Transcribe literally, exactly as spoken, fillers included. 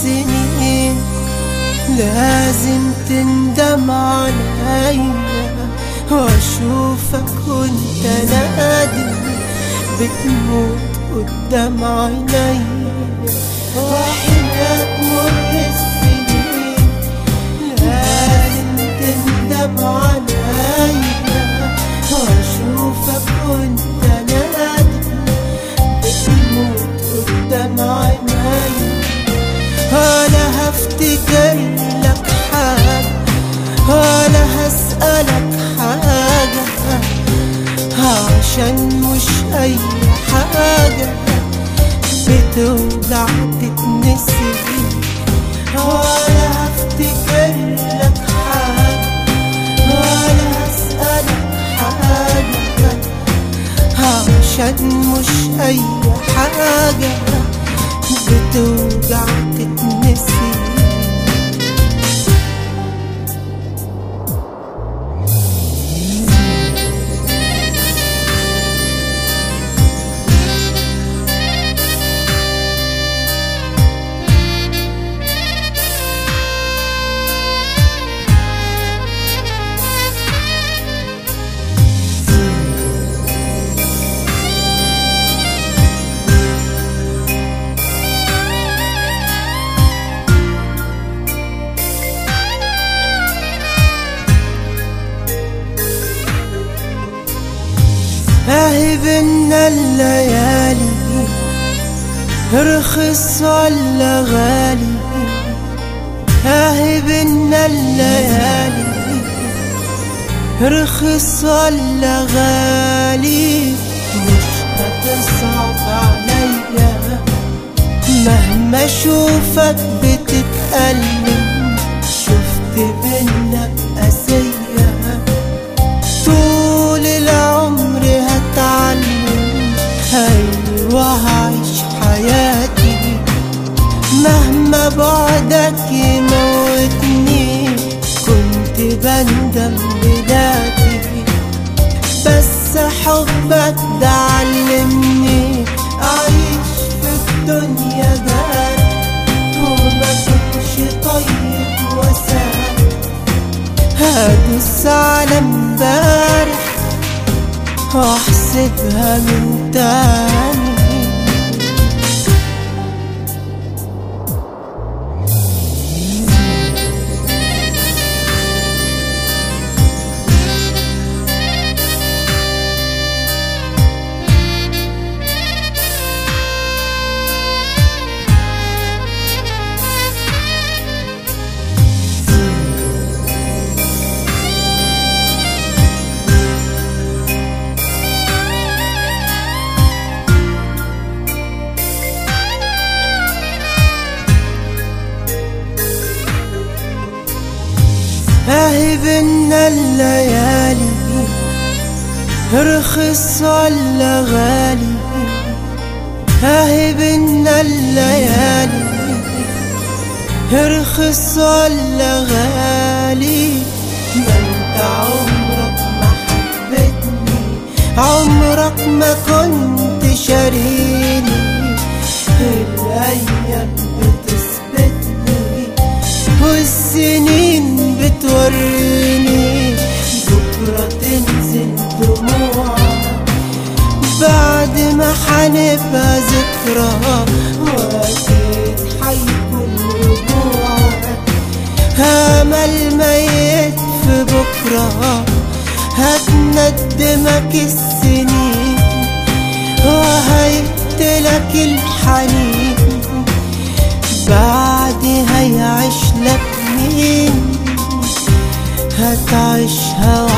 السنين لازم تندم عليا واشوفك وانت نادم بتموت قدام عينيا. وحين تمر السنين لازم تندم عليا واشوفك وانت نادم بتموت قدام عينيا. ولا هفتكر لك حاجة ولا هسألك حاجة عشان مش أي حاجة بتوجع تتنسي. ولا هفتكر لك حاجة ولا هسألك حاجة عشان مش أي حاجة بتوجع تتنسي. اهي بينا الليالي رخص ولا غالي. اهي بينا الليالي رخص ولا غالي. مش هتصعب عليا مهما اشوفك بتتألم. شفت بينا قاسية طول العمر هتعلم. أيوة هعيش حياتي مهما بعدك يموتني. كنت بندم بلادي بس حبك ده علمني أعيش في الدنيا جاري وما كنش طيب وسام. هدوس على امبارح واحسبها من تاني. اهي بينا الليالي رخص ولا غالي. اهي بينا الليالي رخص ولا غالي. ما انت عمرك ما حبتني عمرك ما كنت شاريني. الايام بتثبتني والسنين بتوريني بكرة تنزل دموعك بعد ما حنبقى ذكرى. وأكيد حيكون رجوعك أمل ميت في بكرة. هتندمك السنين وهيقتلك الحنين. بعد هيعيش لك مين هتعيشها